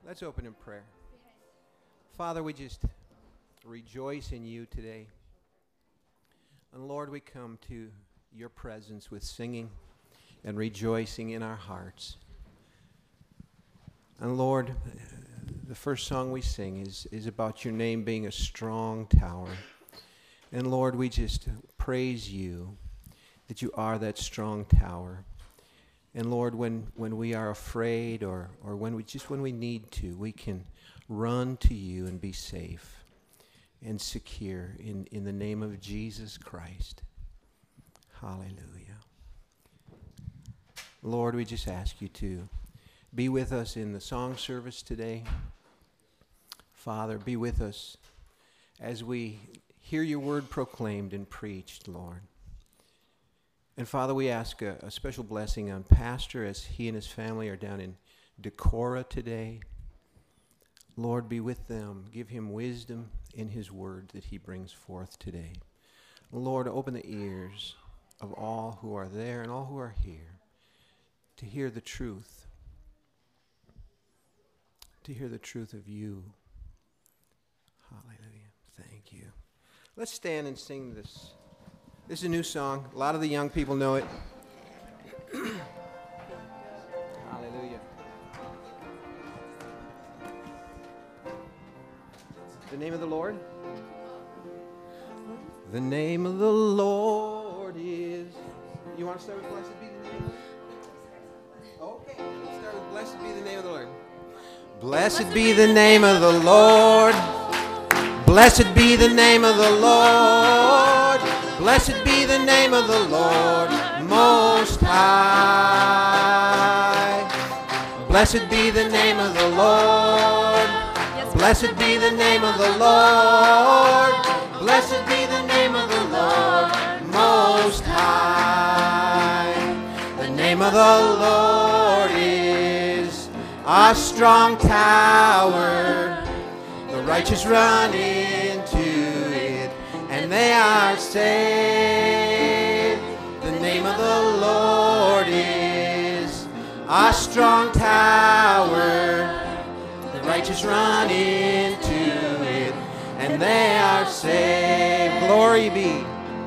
Let's open in prayer. Father, we just rejoice in you today. And Lord, we come to your presence with singing and rejoicing in our hearts. And Lord, the first song we sing is about your name being a strong tower. And Lord, we just praise you that you are that strong tower. And Lord, when we are afraid or when we need to, we can run to you and be safe and secure in the name of Jesus Christ. Hallelujah. Lord, we just ask you to be with us in the song service today. Father, be with us as we hear your word proclaimed and preached, Lord. And Father, we ask a special blessing on Pastor as he and his family are down in Decorah today. Lord, be with them. Give him wisdom in his word that he brings forth today. Lord, open the ears of all who are there and all who are here to hear the truth. To hear the truth of you. Hallelujah. Thank you. Let's stand and sing this. This is a new song. A lot of the young people know it. Hallelujah. The name of the Lord? The name of the Lord is... You want to start with blessed be the name? Okay, let's start with blessed be the name of the Lord. Blessed be the name of the Lord. Blessed be the name of the Lord. Blessed be the name of the Lord Most High. Blessed be the name of the Lord. Blessed be the name of the Lord. Blessed be the name of the Lord Most High. The name of the Lord is a strong tower. The righteous run into it, and they are saved. The name of the Lord is a strong tower. The righteous run into it, and they are saved. Glory be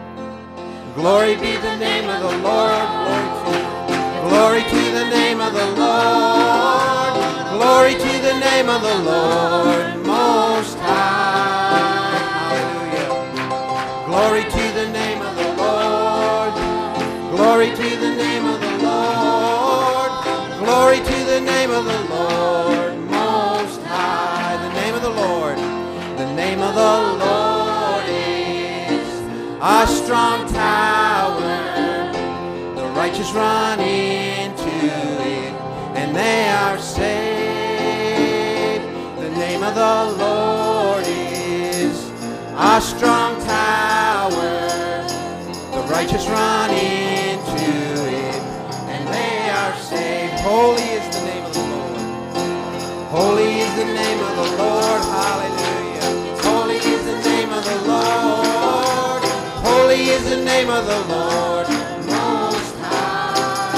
the name of the Lord. Glory to the name of the Lord. Glory to the name of the Lord Most High. Hallelujah. Glory to the name of the Lord. Glory to the name of the Lord. Glory to the name of the Lord Most High. The name of the Lord. The name of the Lord is a strong tower. The righteous run into it, and they are saved. The name of the Lord is a strong tower. The righteous run into it, and they are saved. Holy is the name of the Lord. Holy is the name of the Lord. Hallelujah. Holy is the name of the Lord. Holy is the name of the Lord Most High.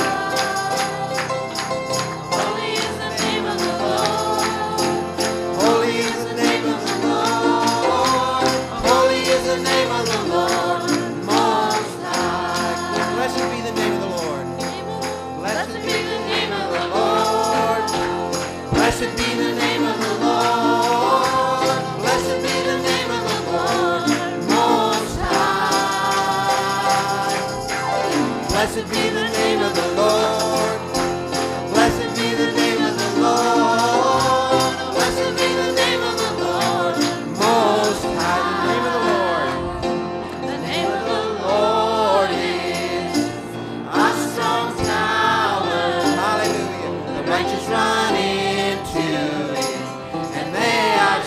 Holy is the name of the Lord. Holy is the name of the Lord. Holy is the name of the Lord Most High. Blessed be the name of the Lord. Blessed be the name of the Lord. Blessed be the name of the Lord. Blessed be the name of the Lord Most High. Blessed be the name of the Lord. Blessed be the name of the Lord. Blessed be the name of the Lord Most High. The name of the Lord is a strong tower. Hallelujah. The righteous run into it, and they are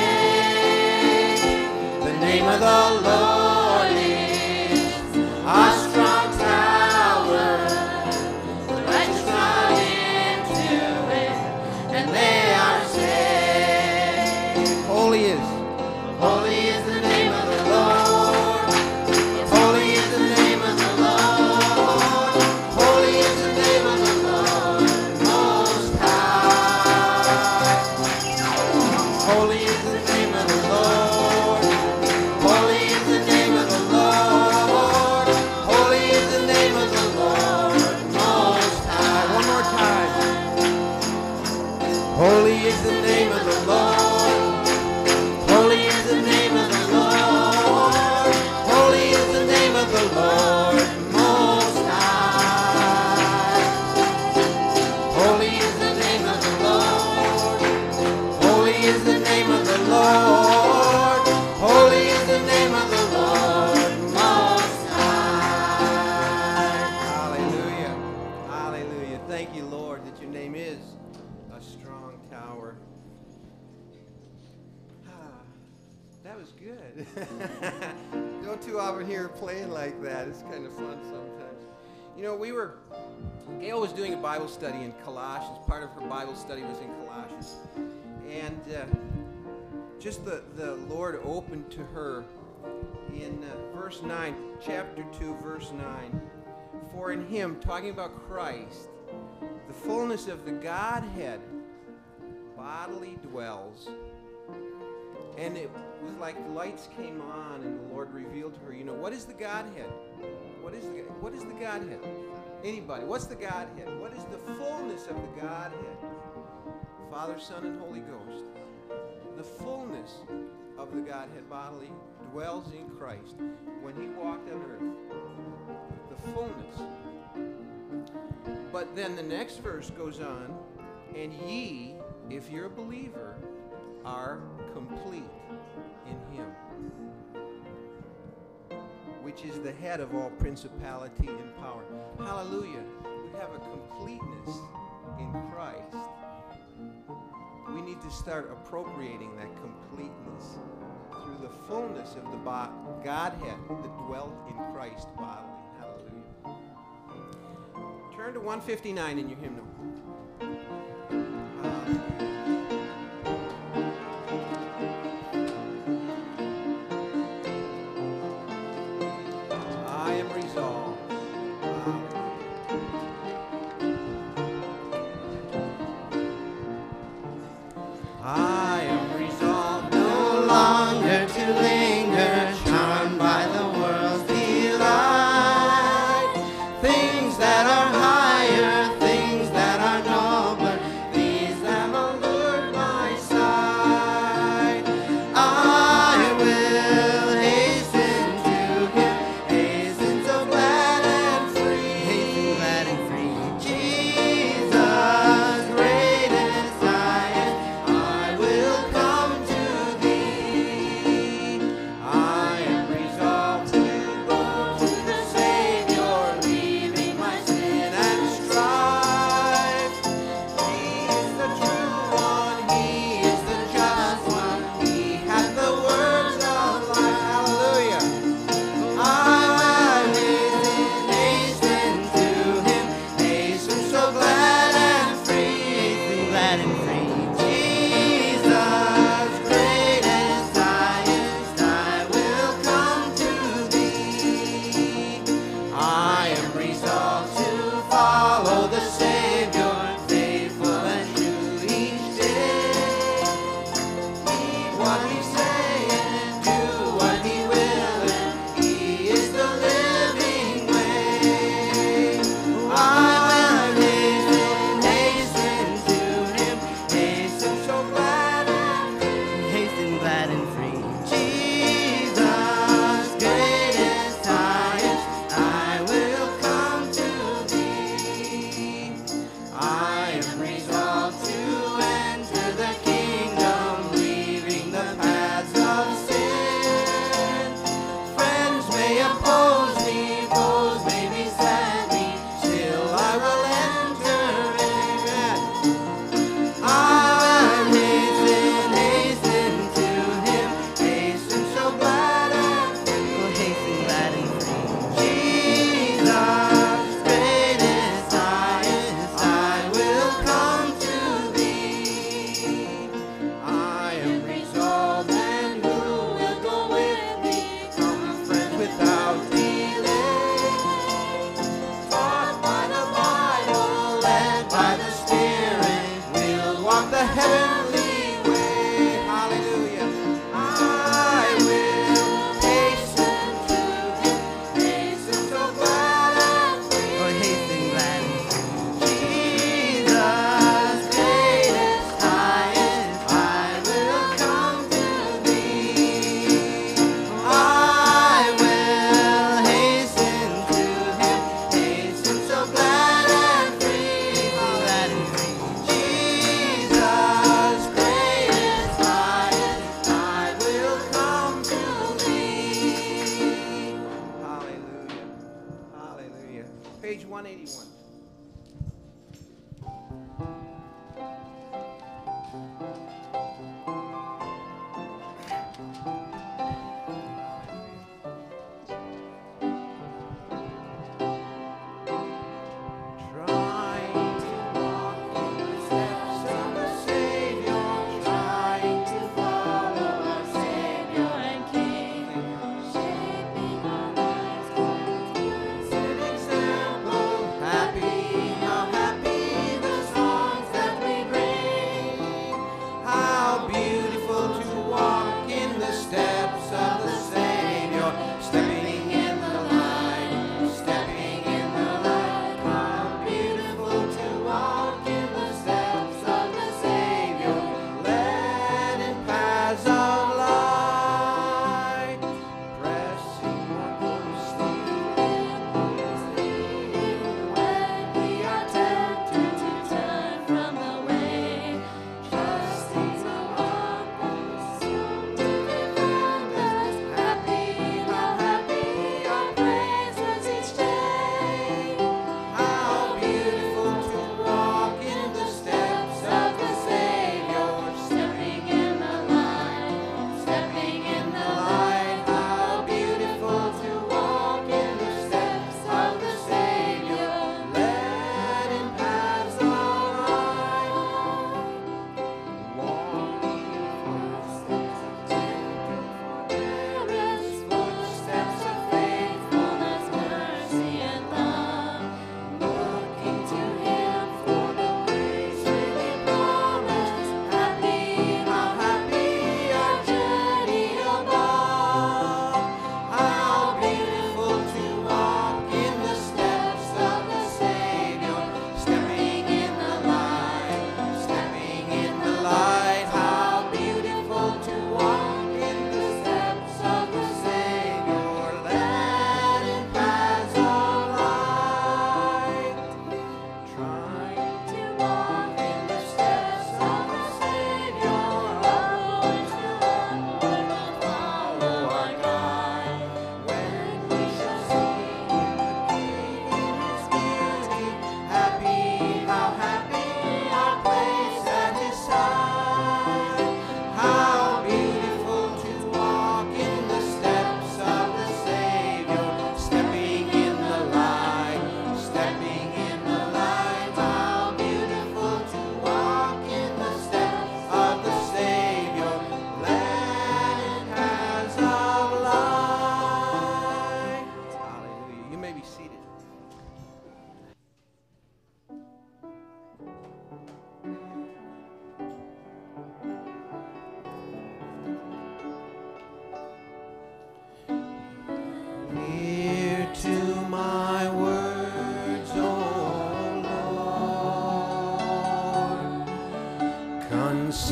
saved. The name of the Lord is a strong tower. The righteous run into it, and they are saved. Holy is the name of the Lord. Holy is the name of the Lord. Holy is the name of the Lord Most High. Holy is the name of the Lord. Holy is the name of the Lord. Holy is the name of the Lord Most High. One more time. Holy is the name of the Lord. Holy is the name of the Lord. Holy is the name of the Lord Most High. Holy is the name of the Lord. Holy is the name of the Lord. Holy is the name of the Lord Most High. Hallelujah. Hallelujah. Thank you, Lord, that your name is a strong tower. That was good. Don't too often hear playing like that. It's kind of fun sometimes. You know, Gail was doing a Bible study in Colossians. Part of her Bible study was in Colossians. And just the Lord opened to her in verse 9, chapter 2, verse 9. For in him, talking about Christ, the fullness of the Godhead bodily dwells. And it was like the lights came on and the Lord revealed to her, you know, what is the Godhead? What is the Godhead? Anybody? What's the Godhead? What is the fullness of the Godhead? Father, Son, and Holy Ghost. The fullness of the Godhead bodily dwells in Christ when he walked on earth. The fullness. But then the next verse goes on, and ye, if you're a believer, are complete in him, which is the head of all principality and power. Hallelujah. We have a completeness in Christ. We need to start appropriating that completeness through the fullness of the Godhead that dwelt in Christ bodily. Hallelujah. Turn to 159 in your hymnal. I will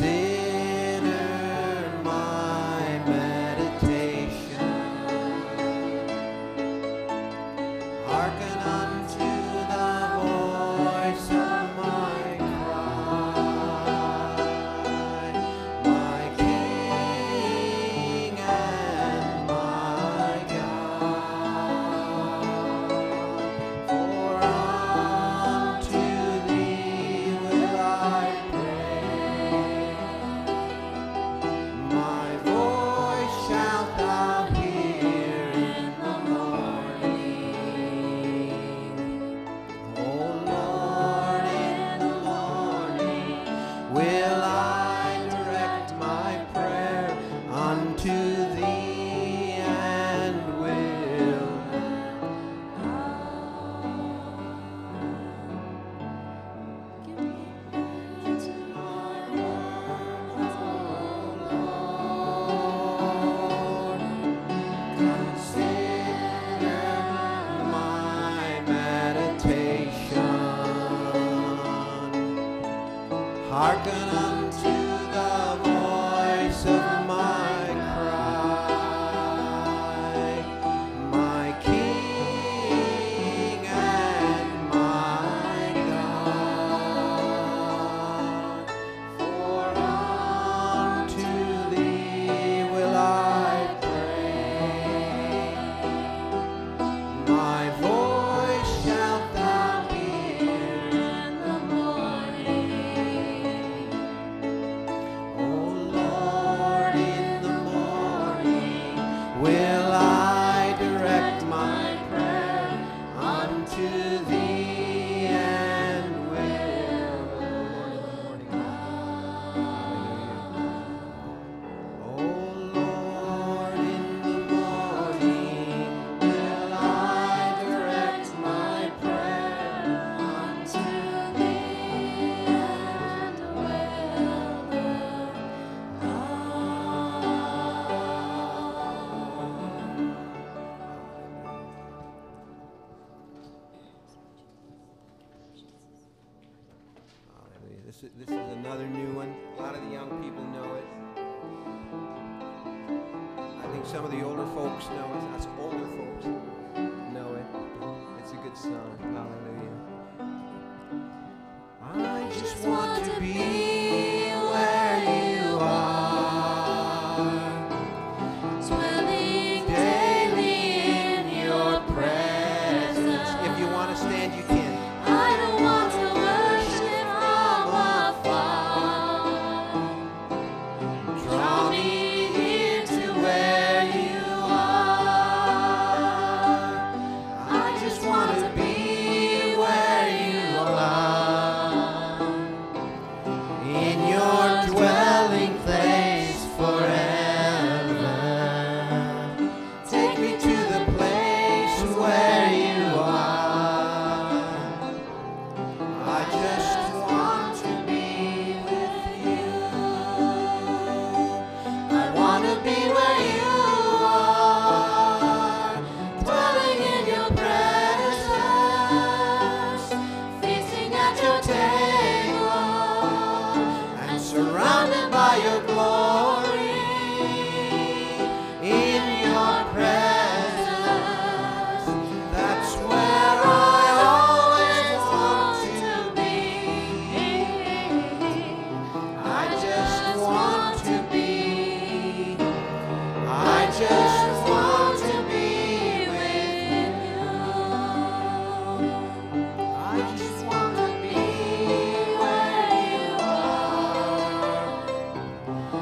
Hearken unto the voice of my cry, my King and my God. For unto thee will I pray. My voice shalt thou hear in the morning. O Lord, in the morning will I direct my prayer unto thee and will. O Lord, in the morning will I direct my prayer unto thee and Hallelujah. This is another new one. A lot of the young people know it. I think some of the older folks know it. Us older folks know it. It's a good song. Hallelujah. I just want to be where you are, dwelling daily in your presence. If you want to stand, you can. I don't want to worship from afar. Draw me here to where you are. I just want to be where you are, in your dwelling place forever. Take me to the place where you are. I just want to be with you. I want to be where you are, dwelling in your presence, feasting at your table, and surrounded by your glory. In your presence, that's where I always want to be. I just want to be. I just want to be with you. I just want to be where you are.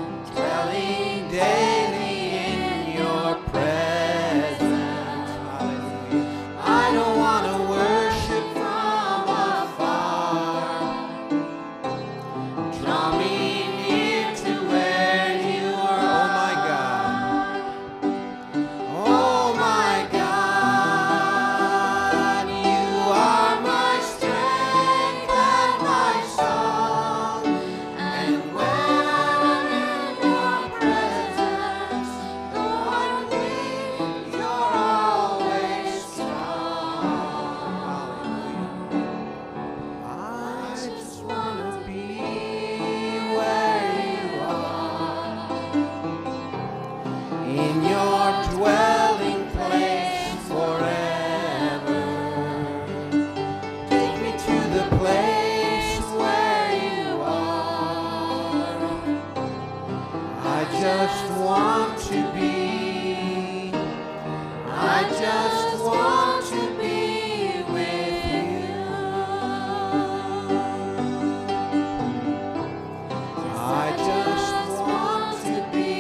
just want to be. I just want to be with you. I just want to be.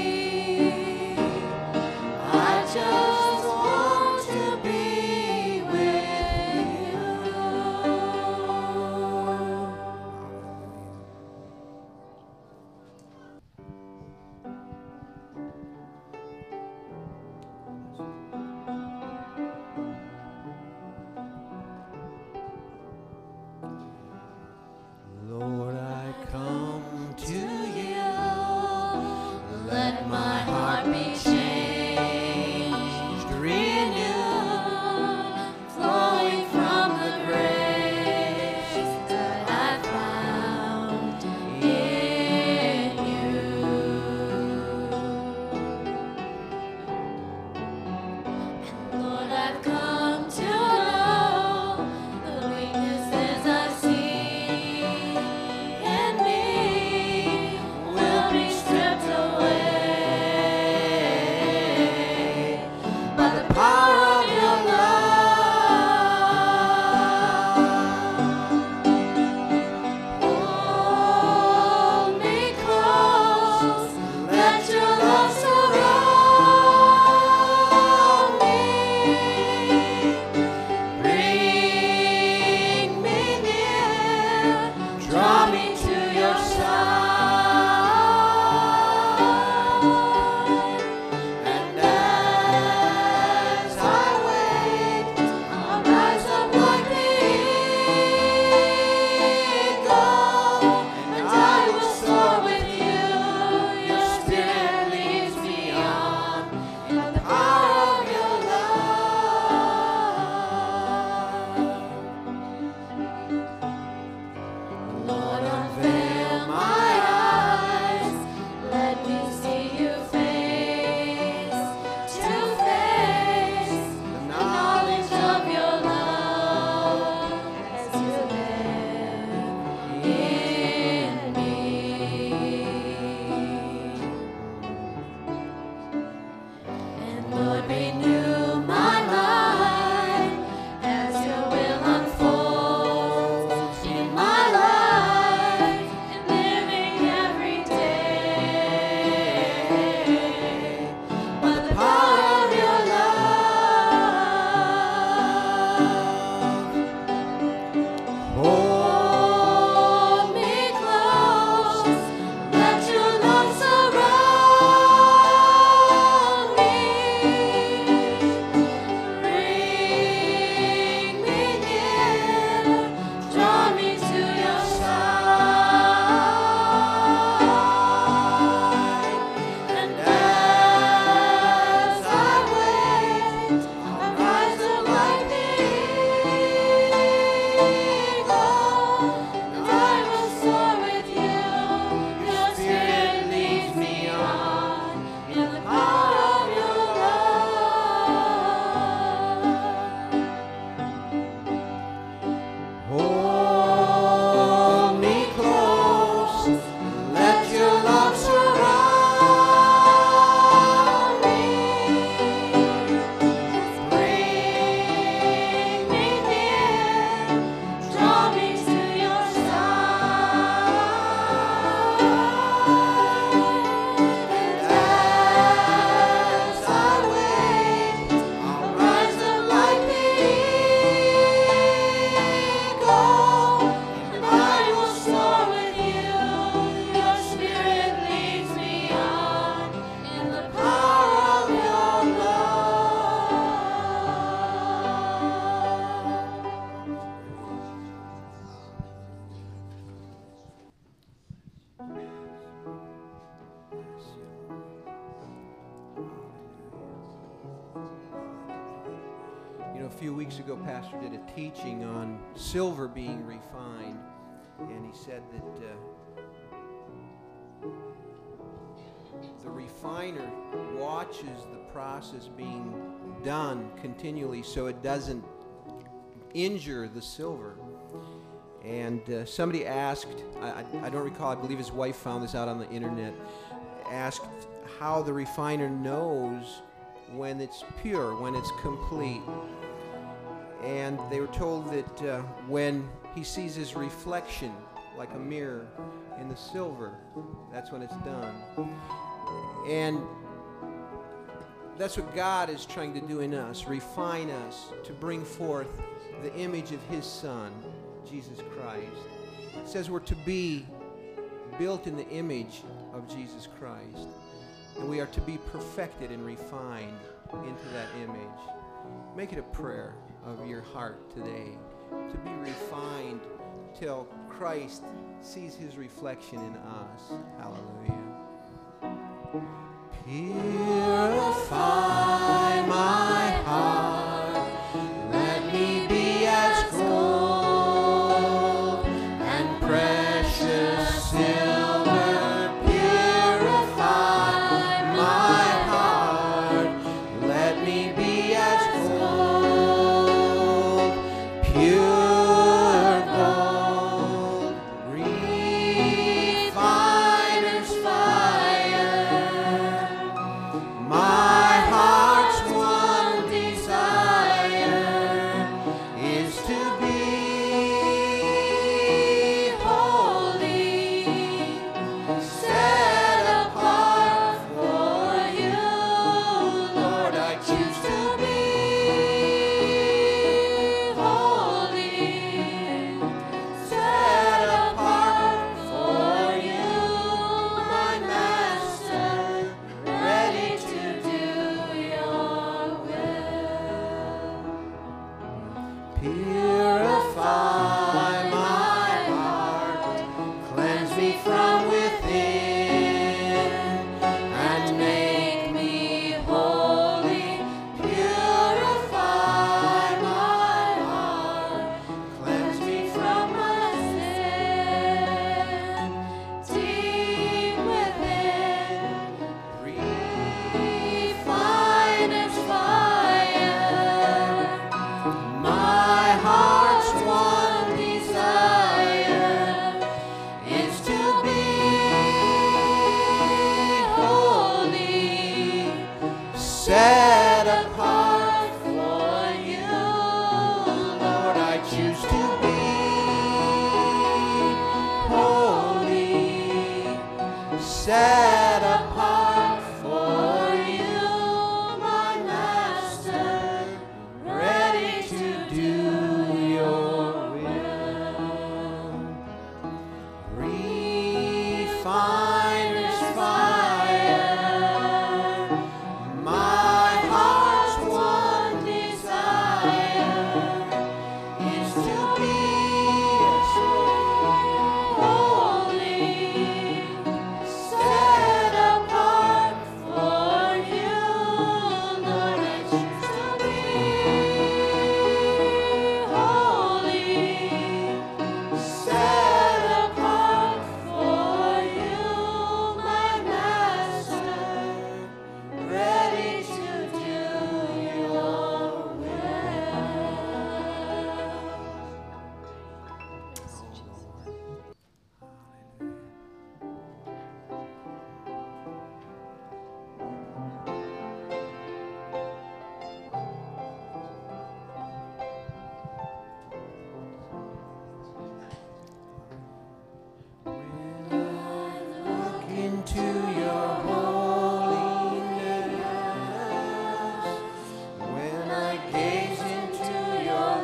I just want to be with you. Lord, I come to you. Let my heart be changed, renewed, flowing from the grace that I found in you. Lord, I've come to know the weaknesses I see in me will be stripped away by the power of your love. Hold me close, let your love surround me. Bring me near, draw me to your side. And as I wait, I'll rise up like the eagle, and I will soar with you. Your spirit leads me on in the power of your love. Lord, unveil my eyes, let me see you face to face, the knowledge of your love as you live in me. And Lord, renew my mind as your will unfolds in my life and living every day by the power of your love. Hold me close, let your love surround me. Bring me near, draw me to your side. And as I wait, I'll rise up like the eagle, and I will soar with you. Your spirit leads me on in the power of your love. Hold me close, let your love surround me. Bring me near, draw me to your side. And as I wait, I'll rise up like the eagle, and I will soar with you. Your spirit leads me on in the power of your love. You know, a few weeks ago, Pastor did a teaching on silver being refined, and he said that the refiner watches the process being done continually so it doesn't injure the silver. And somebody asked, I don't recall, I believe his wife found this out on the internet, asked how the refiner knows when it's pure, when it's complete. And they were told that when he sees his reflection like a mirror in the silver, that's when it's done. And that's what God is trying to do in us, refine us to bring forth the image of his Son, Jesus Christ. It says we're to be built in the image of Jesus Christ, and we are to be perfected and refined into that image. Make it a prayer of your heart today to be refined till Christ sees his reflection in us. Hallelujah. Purify my heart, let me be as gold and precious silver. Purify my heart, let me be as gold, pure gold, refiner's fire. My heart's one desire is to be holy, set apart for you. Lord, I choose to be holy, set apart for you, my Master, ready to do your will. Purify my heart, cleanse me from within, and make me holy. Purify my heart, cleanse me from my sin. Deep within, refiner's fire. My heart's one desire is to be holy, set apart for you. Lord, I choose to be holy, set apart for you, my Master, ready to do your will. Refiner's fire. My heart's one desire is to be holy, set apart for you. Lord, I choose to be holy, set apart for you, my Master, ready to do your look into your holiness, when I gaze into your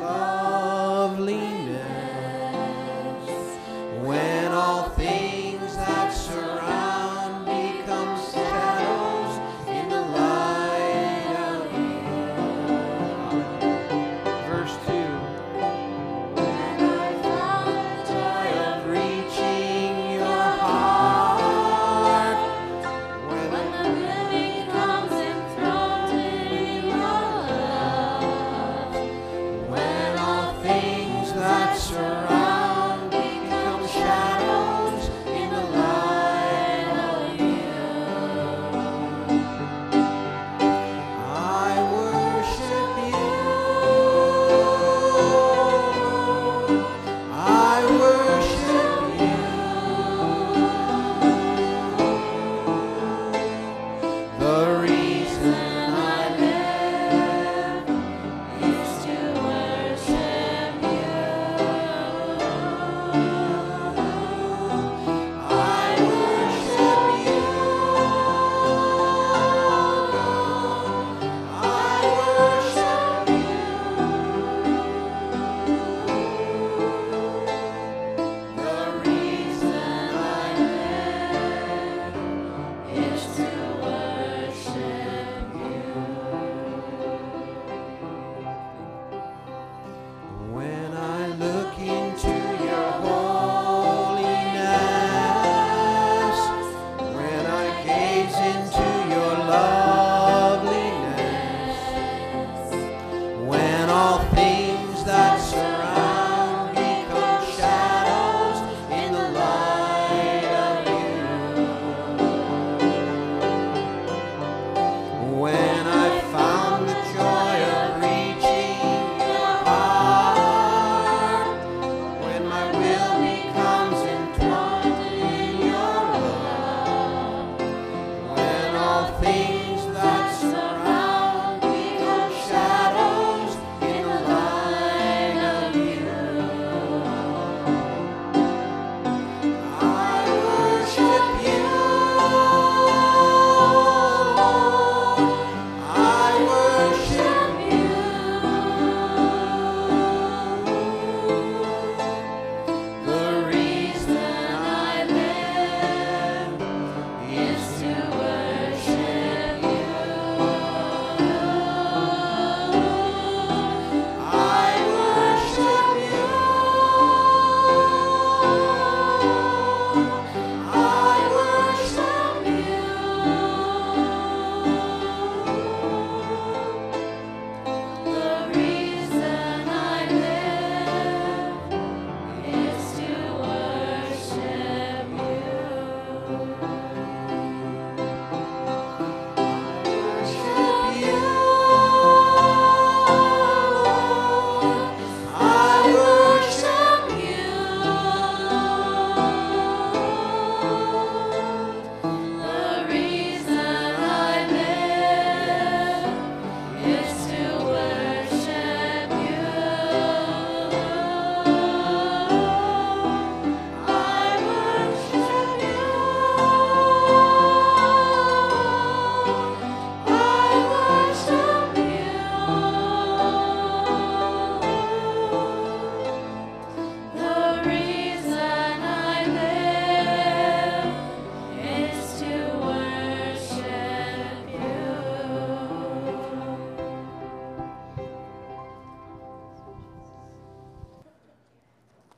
loveliness, when all things that surround become shadows in the light of you. Verse 2. When I found the joy of reaching your heart,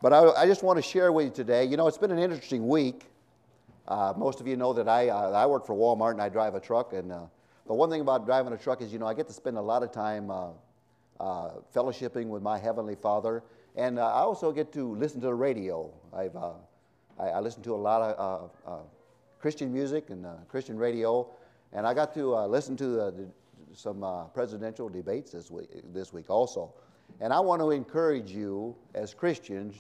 But I just want to share with you today, you know, it's been an interesting week. Most of you know that I work for Walmart and I drive a truck. And the one thing about driving a truck is, you know, I get to spend a lot of time fellowshipping with my Heavenly Father. And I also get to listen to the radio. I listen to a lot of Christian music and Christian radio. And I got to listen to some presidential debates this week also. And I want to encourage you as Christians.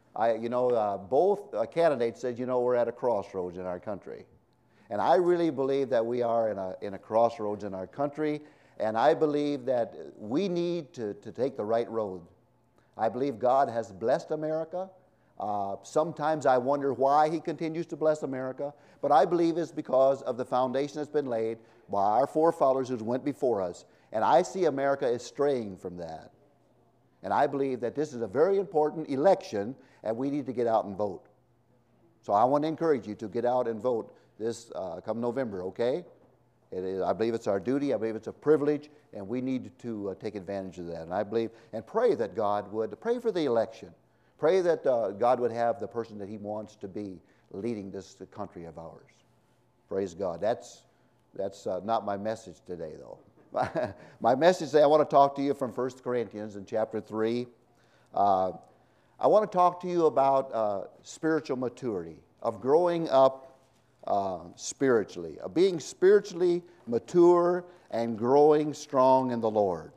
Both candidates said, you know, we're at a crossroads in our country. And I really believe that we are in a crossroads in our country. And I believe that we need to take the right road. I believe God has blessed America. Sometimes I wonder why He continues to bless America. But I believe it's because of the foundation that's been laid by our forefathers who went before us. And I see America as straying from that. And I believe that this is a very important election, and we need to get out and vote. So I want to encourage you to get out and vote this come November, okay? I believe it's our duty. I believe it's a privilege, and we need to take advantage of that. And I believe and pray that God would pray for the election. Pray that God would have the person that He wants to be leading this country of ours. Praise God. That's not my message today, though. My message today, I want to talk to you from 1 Corinthians in chapter 3. I want to talk to you about spiritual maturity, of growing up spiritually, of being spiritually mature and growing strong in the Lord.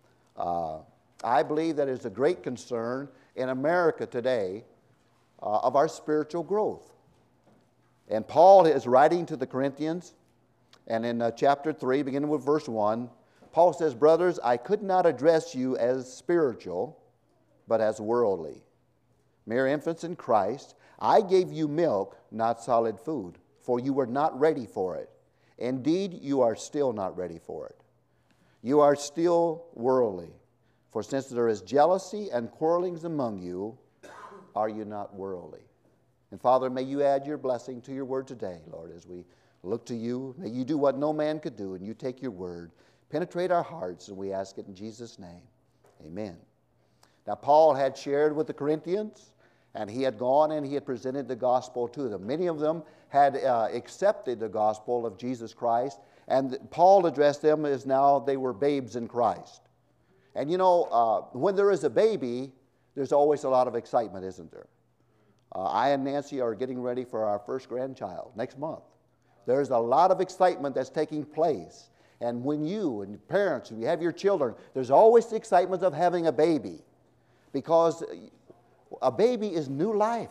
I believe that is a great concern in America today of our spiritual growth. And Paul is writing to the Corinthians, and in chapter 3, beginning with verse 1, Paul says, "Brothers, I could not address you as spiritual, but as worldly. Mere infants in Christ, I gave you milk, not solid food, for you were not ready for it. Indeed, you are still not ready for it. You are still worldly. For since there is jealousy and quarrelings among you, are you not worldly?" And Father, may you add your blessing to your word today, Lord, as we look to you. May you do what no man could do, and you take your word, penetrate our hearts, and we ask it in Jesus' name. Amen. Now, Paul had shared with the Corinthians, and he had gone and he had presented the gospel to them. Many of them had accepted the gospel of Jesus Christ, and Paul addressed them as now they were babes in Christ. And you know, when there is a baby, there's always a lot of excitement, isn't there? I and Nancy are getting ready for our first grandchild next month. There's a lot of excitement that's taking place. And when you and your parents, when you have your children, there's always the excitement of having a baby. Because a baby is new life.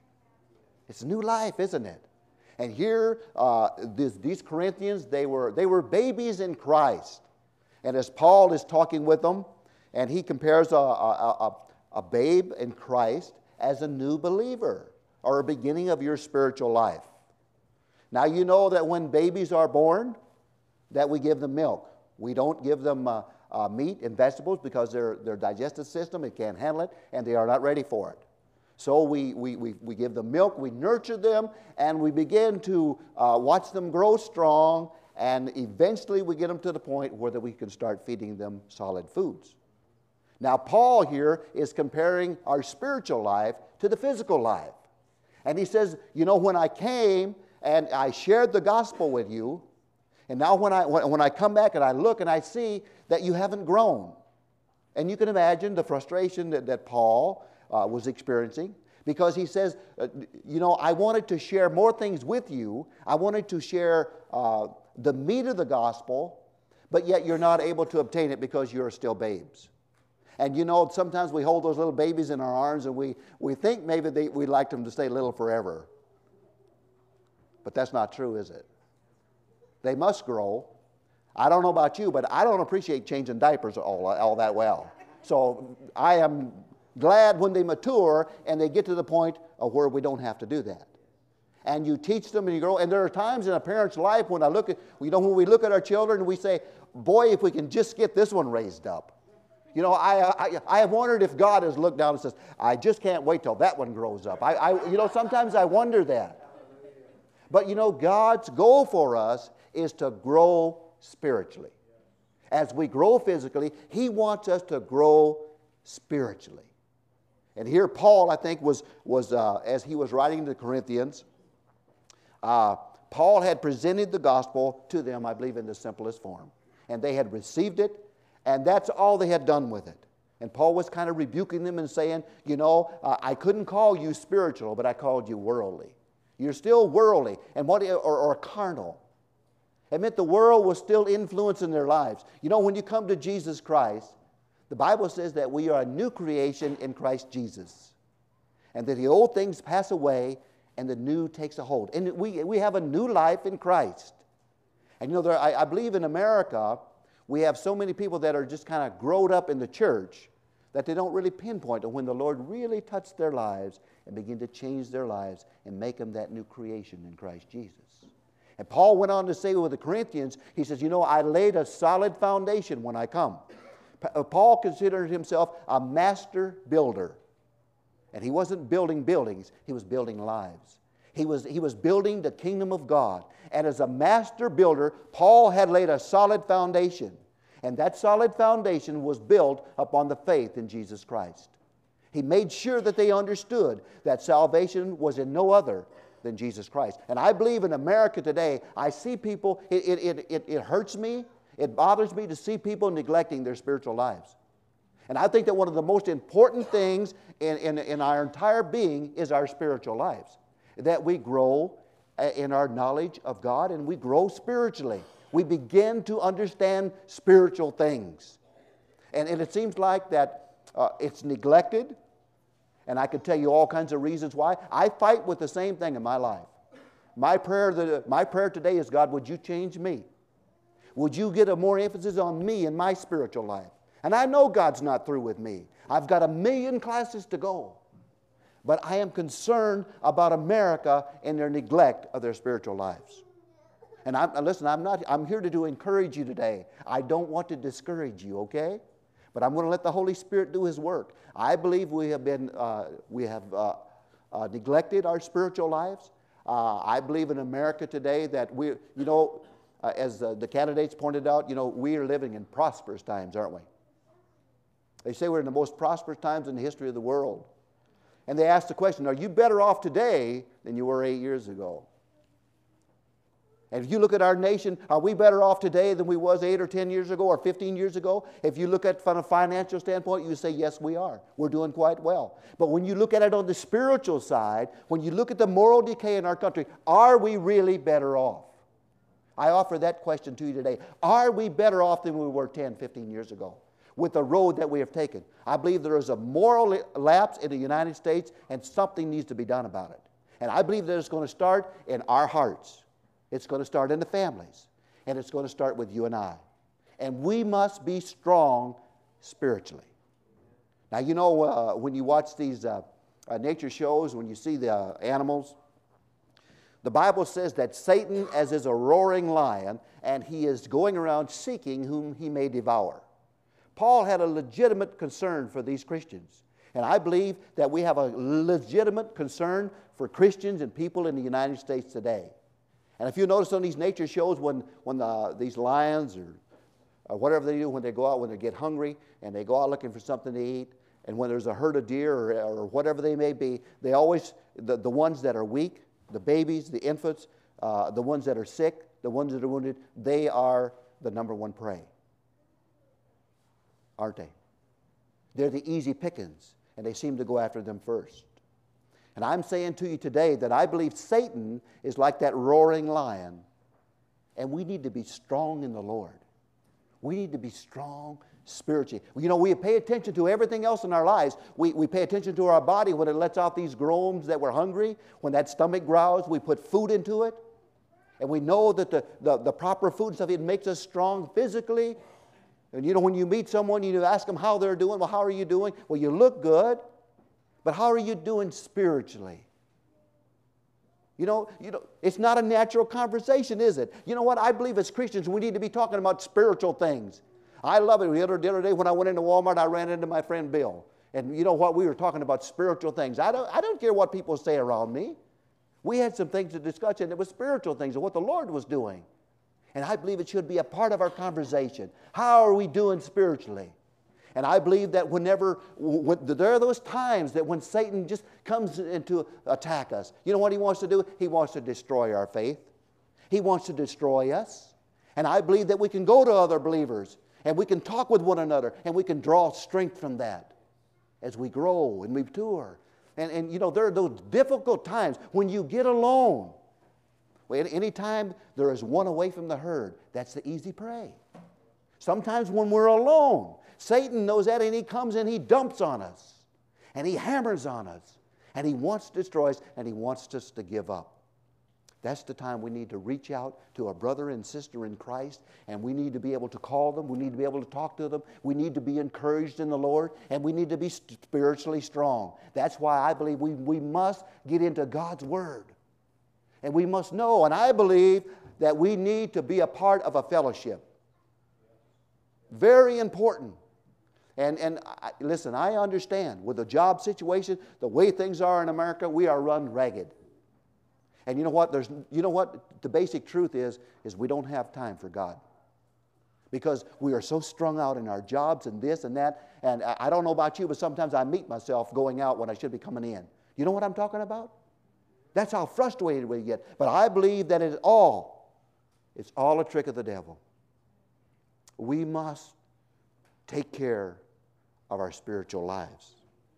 It's new life, isn't it? And here, these Corinthians, they were babies in Christ. And as Paul is talking with them, and he compares a babe in Christ as a new believer, or a beginning of your spiritual life. Now, you know that when babies are born, that we give them milk. We don't give them meat and vegetables because their digestive system, it can't handle it, and they are not ready for it. So we give them milk, we nurture them, and we begin to watch them grow strong, and eventually we get them to the point where that we can start feeding them solid foods. Now, Paul here is comparing our spiritual life to the physical life. And he says, you know, when I came and I shared the gospel with you, and now when I come back and I look and I see that you haven't grown. And you can imagine the frustration that Paul was experiencing, because he says, you know, I wanted to share more things with you. I wanted to share the meat of the gospel, but yet you're not able to obtain it because you're still babes. And you know, sometimes we hold those little babies in our arms and we think maybe we'd like them to stay little forever. But that's not true, is it? They must grow. I don't know about you, but I don't appreciate changing diapers all that well. So I am glad when they mature and they get to the point of where we don't have to do that. And you teach them and you grow. And there are times in a parent's life when when we look at our children and we say, boy, if we can just get this one raised up. You know, I have wondered if God has looked down and says, I just can't wait till that one grows up. You know, sometimes I wonder that. But you know, God's goal for us is to grow spiritually. As we grow physically, He wants us to grow spiritually. And here Paul, I think, was as he was writing to the Corinthians, Paul had presented the gospel to them, I believe, in the simplest form. And they had received it, and that's all they had done with it. And Paul was kind of rebuking them and saying, I couldn't call you spiritual, but I called you worldly. You're still worldly and or carnal. It meant the world was still influencing their lives. When you come to Jesus Christ, the Bible says that we are a new creation in Christ Jesus. And that the old things pass away and the new takes a hold. And we have a new life in Christ. And I believe in America, we have so many people that are just kind of growed up in the church that they don't really pinpoint to when the Lord really touched their lives and begin to change their lives and make them that new creation in Christ Jesus. And Paul went on to say with the Corinthians, he says, I laid a solid foundation when I come. Paul considered himself a master builder. And he wasn't building buildings, he was building lives. He was building the kingdom of God. And as a master builder, Paul had laid a solid foundation. And that solid foundation was built upon the faith in Jesus Christ. He made sure that they understood that salvation was in no other than Jesus Christ. And I believe in America today, I see people, it hurts me, it bothers me to see people neglecting their spiritual lives. And I think that one of the most important things in our entire being is our spiritual lives. That we grow in our knowledge of God and we grow spiritually. We begin to understand spiritual things. And it seems like that it's neglected. And I could tell you all kinds of reasons why. I fight with the same thing in my life. My prayer today is, God, would you change me? Would you get a more emphasis on me and my spiritual life? And I know God's not through with me. I've got 1,000,000 classes to go. But I am concerned about America and their neglect of their spiritual lives. And I'm here to encourage you today. I don't want to discourage you, okay? But I'm going to let the Holy Spirit do His work. I believe we have neglected our spiritual lives. I believe in America today that as the candidates pointed out, we are living in prosperous times, aren't we? They say we're in the most prosperous times in the history of the world. And they asked the question, are you better off today than you were 8 years ago? And if you look at our nation, are we better off today than we was 8 or 10 years ago or 15 years ago? If you look at it from a financial standpoint, you say, yes, we are. We're doing quite well. But when you look at it on the spiritual side, when you look at the moral decay in our country, are we really better off? I offer that question to you today. Are we better off than we were 10, 15 years ago with the road that we have taken? I believe there is a moral lapse in the United States and something needs to be done about it. And I believe that it's going to start in our hearts. It's going to start in the families. And it's going to start with you and I. And we must be strong spiritually. Now, when you watch these nature shows, when you see the animals, the Bible says that Satan is a roaring lion, and he is going around seeking whom he may devour. Paul had a legitimate concern for these Christians. And I believe that we have a legitimate concern for Christians and people in the United States today. And if you notice on these nature shows when these lions or whatever they do, when they go out, when they get hungry and they go out looking for something to eat, and when there's a herd of deer or whatever they may be, they always, the ones that are weak, the babies, the infants, the ones that are sick, the ones that are wounded, they are the number one prey. Aren't they? They're the easy pickings, and they seem to go after them first. And I'm saying to you today that I believe Satan is like that roaring lion, and we need to be strong in the Lord. We need to be strong spiritually. We pay attention to everything else in our lives. We pay attention to our body when it lets out these groans that we're hungry. When that stomach growls, we put food into it. And we know that the proper food and stuff, it makes us strong physically. And when you meet someone, you ask them how they're doing. Well, how are you doing? Well, you look good. But how are you doing spiritually? It's not a natural conversation, is it? You know what? I believe as Christians, we need to be talking about spiritual things. I love it. The other day when I went into Walmart, I ran into my friend Bill. And you know what? We were talking about spiritual things. I don't care what people say around me. We had some things to discuss, and it was spiritual things and what the Lord was doing. And I believe it should be a part of our conversation. How are we doing spiritually? And I believe that there are those times that when Satan just comes in to attack us, you know what he wants to do? He wants to destroy our faith. He wants to destroy us. And I believe that we can go to other believers and we can talk with one another and we can draw strength from that as we grow and mature. And you know, there are those difficult times when you get alone. Anytime there is one away from the herd, that's the easy prey. Sometimes when we're alone, Satan knows that and he comes and he dumps on us and he hammers on us and he wants to destroy us and he wants us to give up. That's the time we need to reach out to a brother and sister in Christ, and we need to be able to call them. We need to be able to talk to them. We need to be encouraged in the Lord, and we need to be spiritually strong. That's why I believe we must get into God's Word. And we must know, and I believe that we need to be a part of a fellowship. Very important. Listen, I understand with the job situation, the way things are in America, we are run ragged. And you know what? The basic truth is we don't have time for God. Because we are so strung out in our jobs and this and that. And I don't know about you, but sometimes I meet myself going out when I should be coming in. You know what I'm talking about? That's how frustrated we get. But I believe that it's all a trick of the devil. We must take care of our spiritual lives.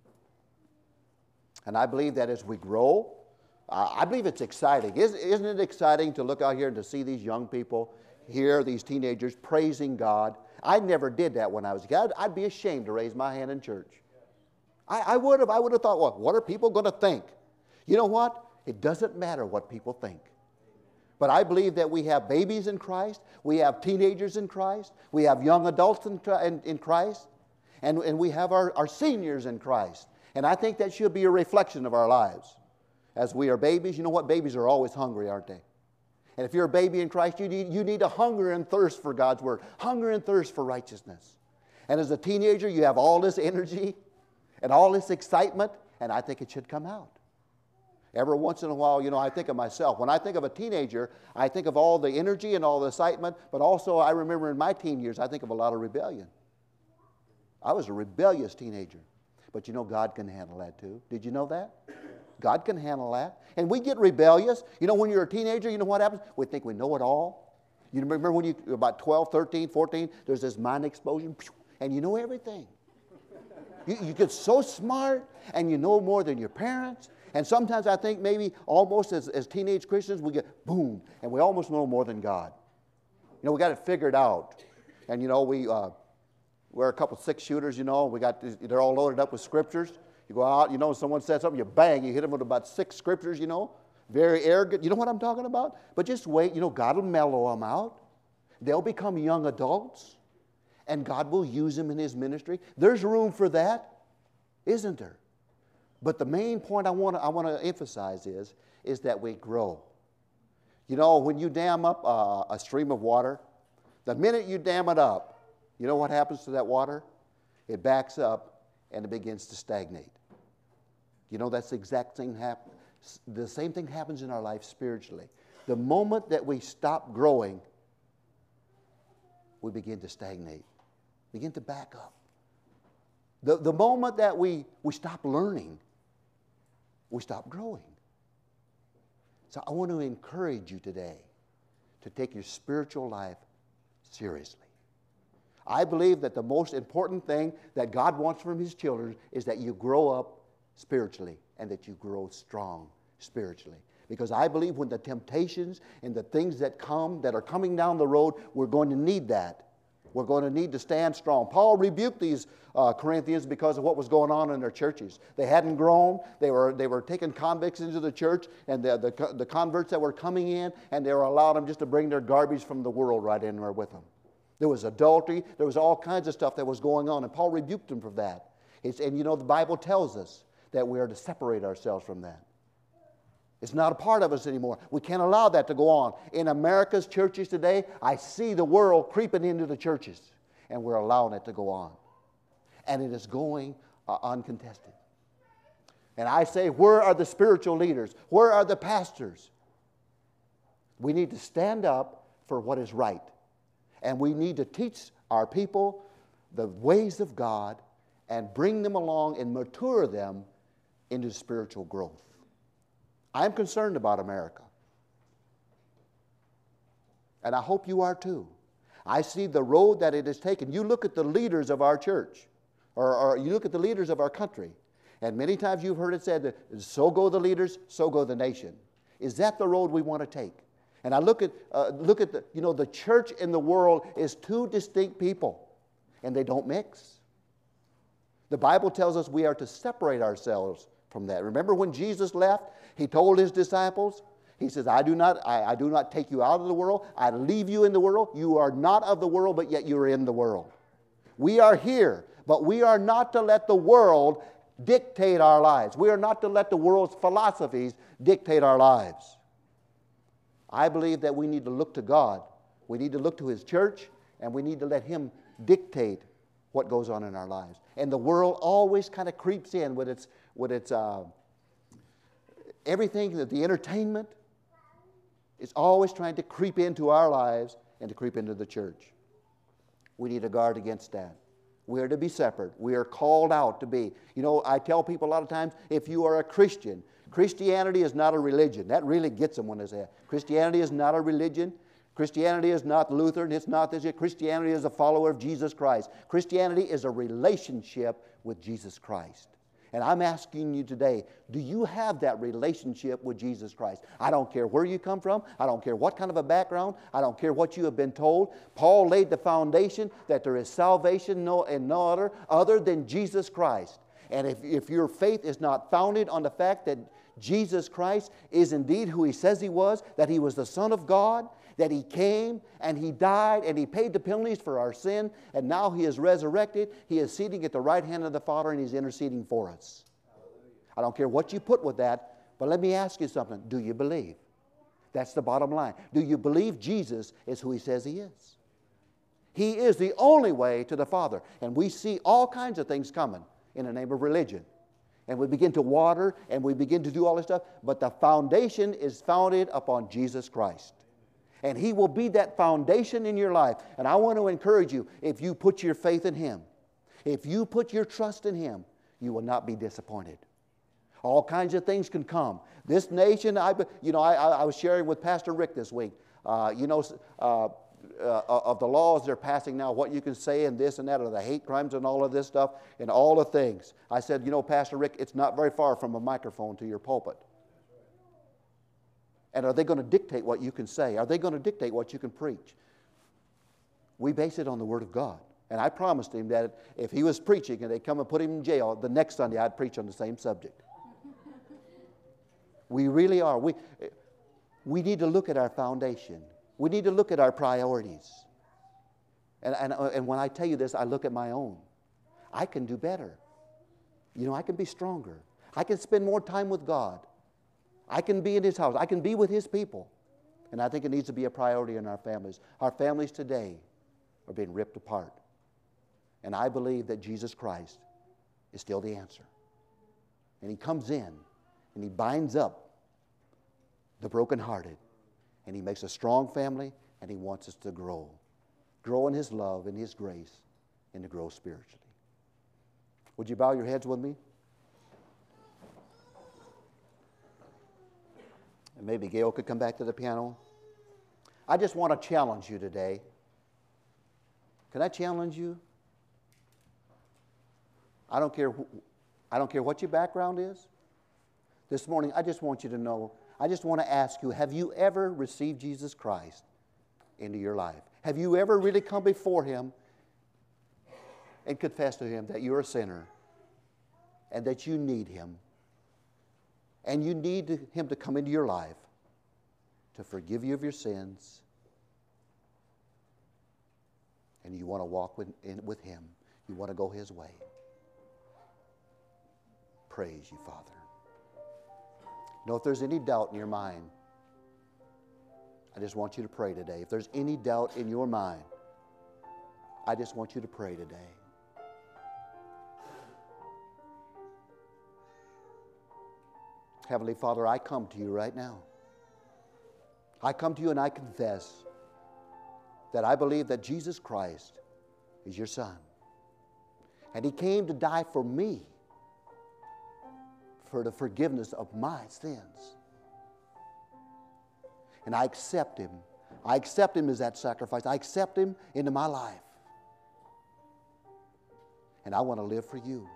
And I believe that as we grow, I believe it's exciting. Isn't it exciting to look out here and to see these young people here, these teenagers, praising God? I never did that when I was a kid. I'd be ashamed to raise my hand in church. I would have thought, well, what are people going to think? You know what? It doesn't matter what people think. But I believe that we have babies in Christ, we have teenagers in Christ, we have young adults in Christ, and we have our seniors in Christ. And I think that should be a reflection of our lives. As we are babies, you know what? Babies are always hungry, aren't they? And if you're a baby in Christ, you need a hunger and thirst for God's Word, hunger and thirst for righteousness. And as a teenager, you have all this energy and all this excitement, and I think it should come out. Every once in a while, you know, I think of myself. When I think of a teenager, I think of all the energy and all the excitement, but also I remember in my teen years, I think of a lot of rebellion. I was a rebellious teenager. But you know, God can handle that too. Did you know that? God can handle that. And we get rebellious. You know, when you're a teenager, you know what happens? We think we know it all. You remember when you're about 12, 13, 14, there's this mind explosion, and you know everything. You get so smart, and you know more than your parents. And sometimes I think maybe almost as teenage Christians, we get boom, and we almost know more than God. You know, we got it figured out. And, you know, we're a couple 6-shooters, you know. They're all loaded up with scriptures. You go out, you know, someone says something, you bang, you hit them with about 6 scriptures, you know. Very arrogant. You know what I'm talking about? But just wait, you know, God will mellow them out. They'll become young adults, and God will use them in His ministry. There's room for that, isn't there? But the main point I want to emphasize is that we grow. You know, when you dam up a stream of water, the minute you dam it up, you know what happens to that water? It backs up and it begins to stagnate. You know, that's the exact thing the same thing happens in our life spiritually. The moment that we stop growing, we begin to stagnate, begin to back up. The moment that we stop learning, we stop growing. So I want to encourage you today to take your spiritual life seriously. I believe that the most important thing that God wants from His children is that you grow up spiritually and that you grow strong spiritually. Because I believe when the temptations and the things that are coming down the road, we're going to need that. We're going to need to stand strong. Paul rebuked these Corinthians because of what was going on in their churches. They hadn't grown. They were taking convicts into the church, and the converts that were coming in, and they were allowing them just to bring their garbage from the world right in there with them. There was adultery. There was all kinds of stuff that was going on, and Paul rebuked them for that. And you know, the Bible tells us that we are to separate ourselves from that. It's not a part of us anymore. We can't allow that to go on. In America's churches today, I see the world creeping into the churches, and we're allowing it to go on. And it is going uncontested. And I say, where are the spiritual leaders? Where are the pastors? We need to stand up for what is right. And we need to teach our people the ways of God and bring them along and mature them into spiritual growth. I'm concerned about America. And I hope you are too. I see the road that it has taken. You look at the leaders of our church, or you look at the leaders of our country, and many times you've heard it said that so go the leaders, so go the nation. Is that the road we want to take? And I look at the church and the world is two distinct people, and they don't mix. The Bible tells us we are to separate ourselves from that. Remember when Jesus left, he told his disciples, he says, I do not take you out of the world. I leave you in the world. You are not of the world, but yet you are in the world. We are here, but we are not to let the world dictate our lives. We are not to let the world's philosophies dictate our lives. I believe that we need to look to God. We need to look to his church, and we need to let him dictate what goes on in our lives. And the world always kind of creeps in with its everything, the entertainment is always trying to creep into our lives and to creep into the church. We need to guard against that. We are to be separate. We are called out to be. You know, I tell people a lot of times, if you are a Christian, Christianity is not a religion. That really gets them when they say, Christianity is not a religion. Christianity is not Lutheran. It's not this. Christianity is a follower of Jesus Christ. Christianity is a relationship with Jesus Christ. And I'm asking you today, do you have that relationship with Jesus Christ? I don't care where you come from. I don't care what kind of a background. I don't care what you have been told. Paul laid the foundation that there is salvation in no other than Jesus Christ. And if your faith is not founded on the fact that Jesus Christ is indeed who he says he was, that he was the Son of God, that he came and he died and he paid the penalties for our sin, and now he is resurrected. He is sitting at the right hand of the Father and he's interceding for us. I don't care what you put with that, but let me ask you something. Do you believe? That's the bottom line. Do you believe Jesus is who he says he is? He is the only way to the Father. And we see all kinds of things coming in the name of religion. And we begin to water and we begin to do all this stuff, but the foundation is founded upon Jesus Christ. And he will be that foundation in your life. And I want to encourage you, if you put your faith in him, if you put your trust in him, you will not be disappointed. All kinds of things can come. This nation, I was sharing with Pastor Rick this week, of the laws they're passing now, what you can say and this and that, or the hate crimes and all of this stuff, and all the things. I said, Pastor Rick, it's not very far from a microphone to your pulpit. And are they going to dictate what you can say? Are they going to dictate what you can preach? We base it on the Word of God. And I promised him that if he was preaching and they'd come and put him in jail, the next Sunday I'd preach on the same subject. We really are. We need to look at our foundation. We need to look at our priorities. And when I tell you this, I look at my own. I can do better. I can be stronger. I can spend more time with God. I can be in his house. I can be with his people. And I think it needs to be a priority in our families. Our families today are being ripped apart. And I believe that Jesus Christ is still the answer. And he comes in and he binds up the brokenhearted. And he makes a strong family, and he wants us to grow. Grow in his love and his grace, and to grow spiritually. Would you bow your heads with me? And maybe Gail could come back to the piano. I just want to challenge you today. Can I challenge you? I don't care what your background is. This morning, I just want you to know, I just want to ask you, have you ever received Jesus Christ into your life? Have you ever really come before him and confessed to him that you're a sinner and that you need him? And you need him to come into your life to forgive you of your sins. And you want to walk with him. You want to go his way. Praise you, Father. If there's any doubt in your mind, I just want you to pray today. If there's any doubt in your mind, I just want you to pray today. Heavenly Father, I come to you right now. I come to you and I confess that I believe that Jesus Christ is your Son. And He came to die for me, for the forgiveness of my sins. And I accept Him. I accept Him as that sacrifice. I accept Him into my life. And I want to live for You.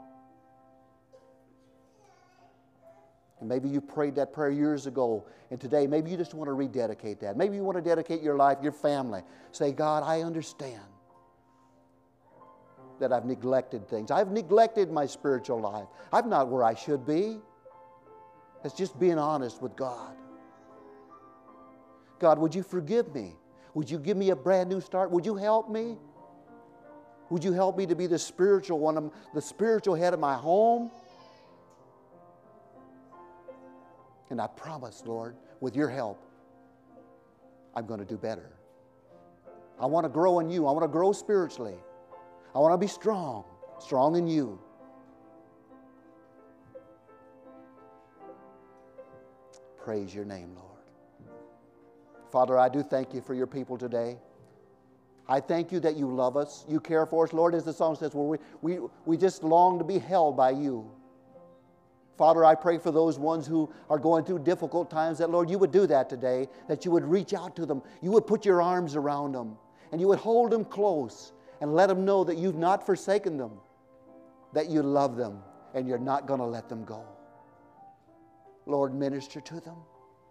And maybe you prayed that prayer years ago, and today maybe you just want to rededicate that. Maybe you want to dedicate your life, your family. Say, God, I understand that I've neglected things. I've neglected my spiritual life. I'm not where I should be. It's just being honest with God. God, would You forgive me? Would You give me a brand new start? Would You help me? Would You help me to be the spiritual one, the spiritual head of my home? And I promise, Lord, with Your help, I'm going to do better. I want to grow in You. I want to grow spiritually. I want to be strong in You. Praise Your name, Lord. Father, I do thank You for Your people today. I thank You that You love us. You care for us. Lord, as the song says, well, we just long to be held by You. Father, I pray for those ones who are going through difficult times that, Lord, You would do that today, that You would reach out to them. You would put Your arms around them, and You would hold them close and let them know that You've not forsaken them, that You love them, and You're not going to let them go. Lord, minister to them.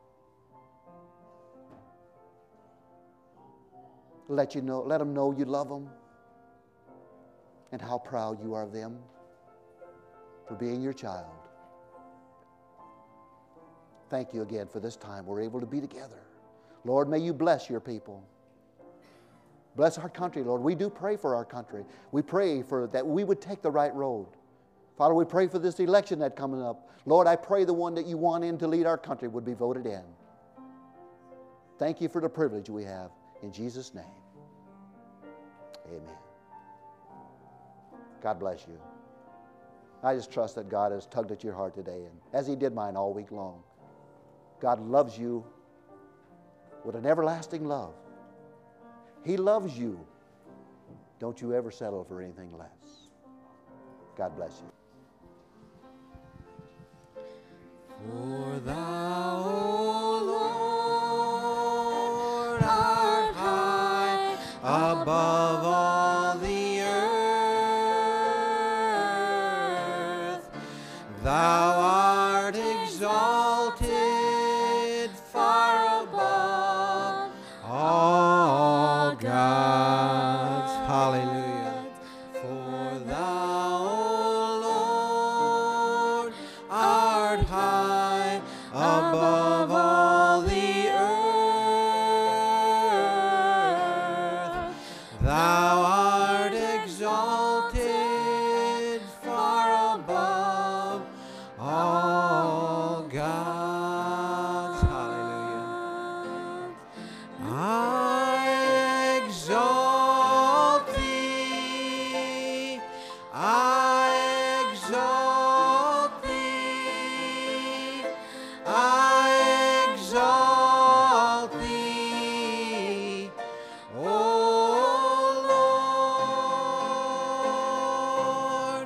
Let them know You love them and how proud You are of them for being Your child. Thank You again for this time we're able to be together. Lord, may You bless Your people. Bless our country, Lord. We do pray for our country. We pray for that we would take the right road. Father, we pray for this election that's coming up. Lord, I pray the one that You want in to lead our country would be voted in. Thank You for the privilege we have. In Jesus' name, amen. God bless you. I just trust that God has tugged at your heart today, and as He did mine all week long. God loves you with an everlasting love. He loves you. Don't you ever settle for anything less. God bless you. For Thou, O Lord, art high above all the earth. Thou art exalted far above all gods. Hallelujah. For Thou, O Lord, art high above all the earth. Thou art exalted far above all gods. Hallelujah. I exalt Thee. I exalt Thee. I exalt Thee, O Lord.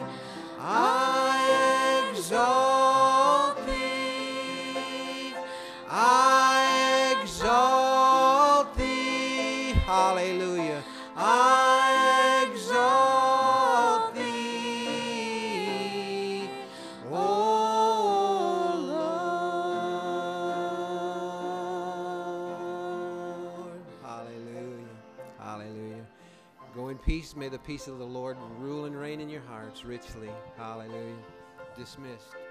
I exalt Thee. I exalt Thee. Hallelujah. I exalt Thee, O Lord. Hallelujah. Hallelujah. Go in peace. May the peace of the Lord rule and reign in your hearts richly. Hallelujah. Dismissed.